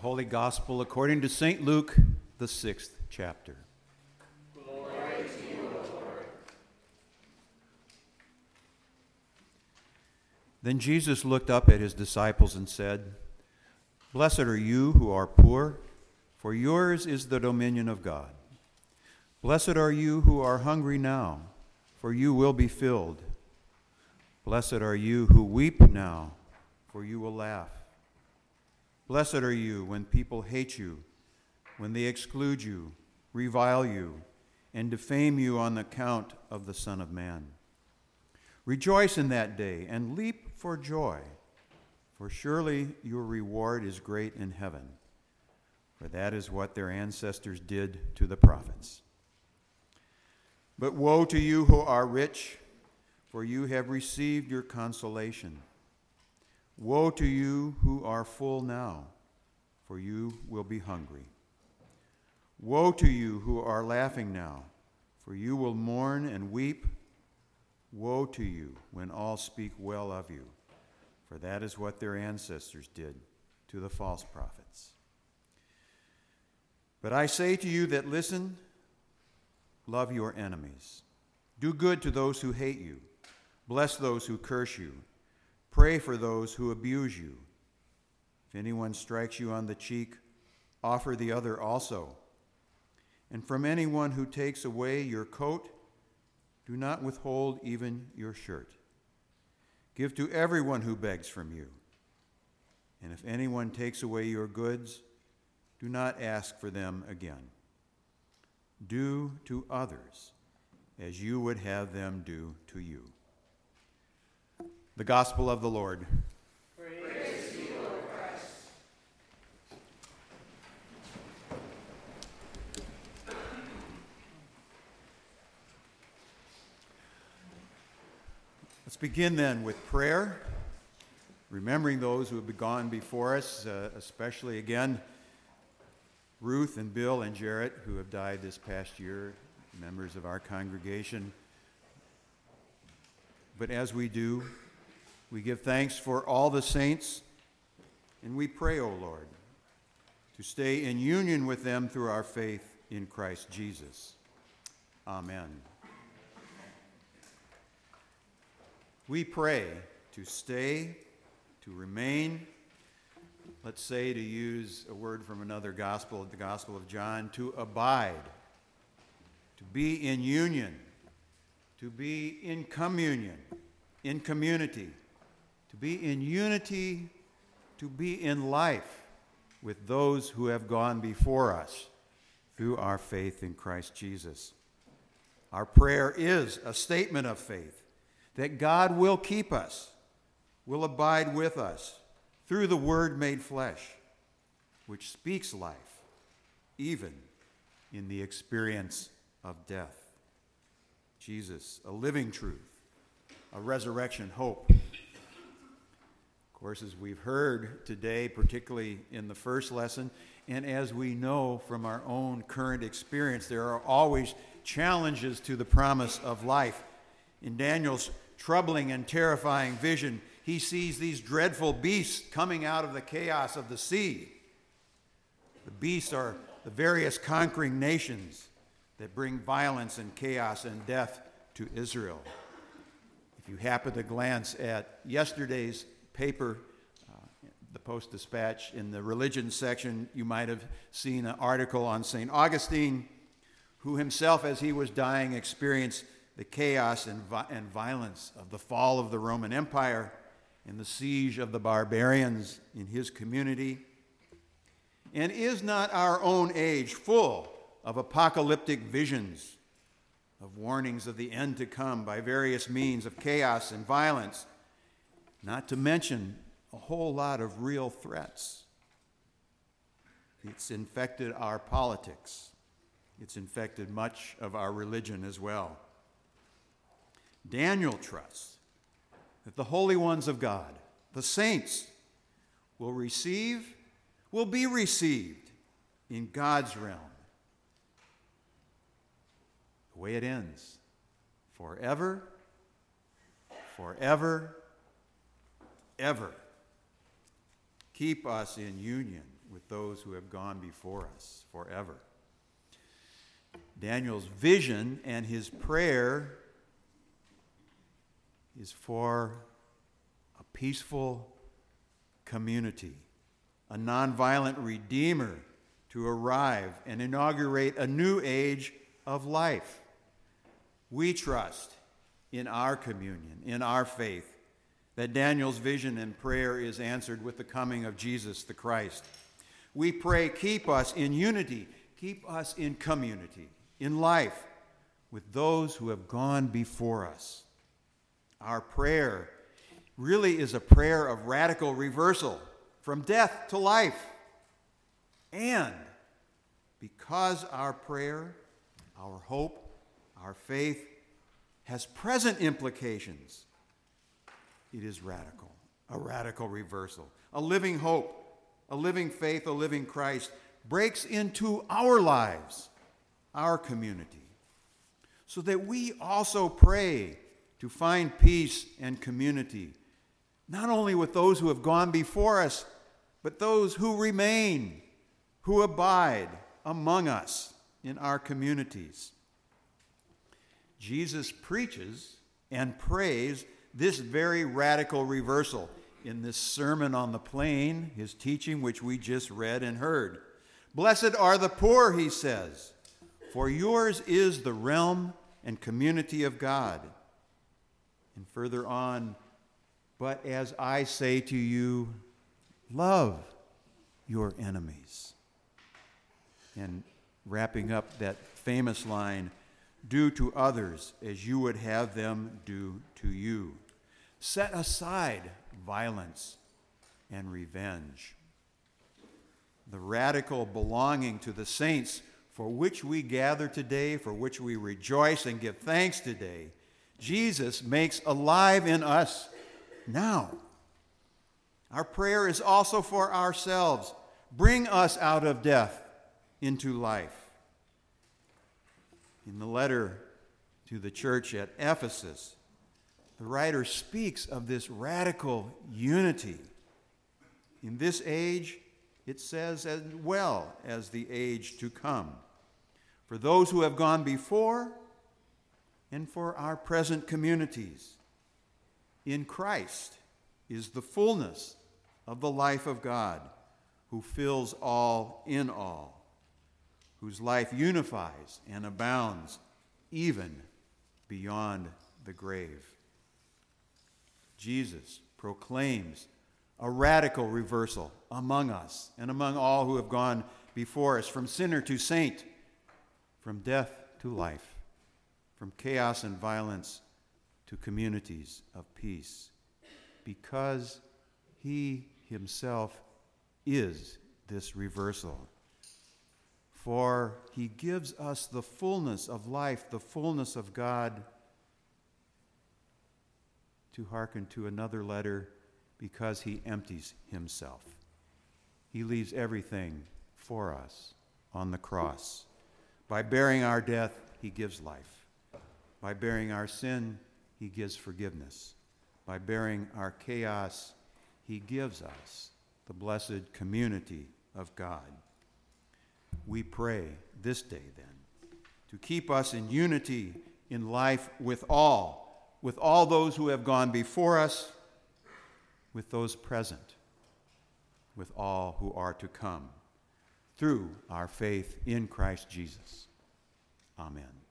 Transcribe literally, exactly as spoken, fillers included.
Holy Gospel according to Saint Luke, the sixth chapter. Glory to you, O Lord. Then Jesus looked up at his disciples and said, "Blessed are you who are poor, for yours is the dominion of God. Blessed are you who are hungry now, for you will be filled. Blessed are you who weep now, for you will laugh. Blessed are you when people hate you, when they exclude you, revile you, and defame you on account of the Son of Man. Rejoice in that day and leap for joy, for surely your reward is great in heaven, for that is what their ancestors did to the prophets. But woe to you who are rich, for you have received your consolation. Woe to you who are full now, for you will be hungry. Woe to you who are laughing now, for you will mourn and weep. Woe to you when all speak well of you, for that is what their ancestors did to the false prophets. But I say to you that listen, love your enemies. Do good to those who hate you. Bless those who curse you. Pray for those who abuse you. If anyone strikes you on the cheek, offer the other also. And from anyone who takes away your coat, do not withhold even your shirt. Give to everyone who begs from you. And if anyone takes away your goods, do not ask for them again. Do to others as you would have them do to you." The Gospel of the Lord. Praise to you, Lord Christ. Let's begin then with prayer, remembering those who have gone before us, uh, especially again Ruth and Bill and Jarrett, who have died this past year, members of our congregation. But as we do, we give thanks for all the saints, and we pray, O Lord, to stay in union with them through our faith in Christ Jesus. Amen. We pray to stay, to remain, let's say, to use a word from another gospel, the Gospel of John, to abide, to be in union, to be in communion, in community, to be in unity, to be in life with those who have gone before us through our faith in Christ Jesus. Our prayer is a statement of faith that God will keep us, will abide with us through the Word made flesh, which speaks life, even in the experience of death. Jesus, a living truth, a resurrection hope. Of course, as we've heard today, particularly in the first lesson, and as we know from our own current experience, there are always challenges to the promise of life. In Daniel's troubling and terrifying vision, he sees these dreadful beasts coming out of the chaos of the sea. The beasts are the various conquering nations that bring violence and chaos and death to Israel. If you happen to glance at yesterday's paper, uh, the Post-Dispatch, in the religion section, you might have seen an article on Saint Augustine, who himself, as he was dying, experienced the chaos and, vi- and violence of the fall of the Roman Empire and the siege of the barbarians in his community. And is not our own age full of apocalyptic visions, of warnings of the end to come by various means of chaos and violence, not to mention a whole lot of real threats? It's infected our politics. It's infected much of our religion as well. Daniel trusts that the holy ones of God, the saints, will receive, will be received in God's realm. The way it ends, forever, forever, ever. Keep us in union with those who have gone before us forever. Daniel's vision and his prayer is for a peaceful community, a nonviolent Redeemer to arrive and inaugurate a new age of life. We trust in our communion, in our faith, that Daniel's vision and prayer is answered with the coming of Jesus the Christ. We pray, keep us in unity, keep us in community, in life, with those who have gone before us. Our prayer really is a prayer of radical reversal from death to life. And because our prayer, our hope, our faith has present implications, it is radical, a radical reversal. A living hope, a living faith, a living Christ breaks into our lives, our community, so that we also pray to find peace and community, not only with those who have gone before us, but those who remain, who abide among us in our communities. Jesus preaches and prays this very radical reversal in this Sermon on the Plain, his teaching which we just read and heard. Blessed are the poor, he says, for yours is the realm and community of God. And further on, but as I say to you, love your enemies. And wrapping up that famous line, do to others as you would have them do to you. Set aside violence and revenge. The radical belonging to the saints for which we gather today, for which we rejoice and give thanks today, Jesus makes alive in us now. Our prayer is also for ourselves. Bring us out of death into life. In the letter to the church at Ephesus, the writer speaks of this radical unity. In this age, it says, as well as the age to come, for those who have gone before and for our present communities. In Christ is the fullness of the life of God, who fills all in all, whose life unifies and abounds even beyond the grave. Jesus proclaims a radical reversal among us and among all who have gone before us, from sinner to saint, from death to life, from chaos and violence to communities of peace, because he himself is this reversal. For he gives us the fullness of life, the fullness of God. To hearken to another letter, because he empties himself. He leaves everything for us on the cross. By bearing our death, he gives life. By bearing our sin, he gives forgiveness. By bearing our chaos, he gives us the blessed community of God. We pray this day, then, to keep us in unity in life with all, with all those who have gone before us, with those present, with all who are to come, through our faith in Christ Jesus. Amen.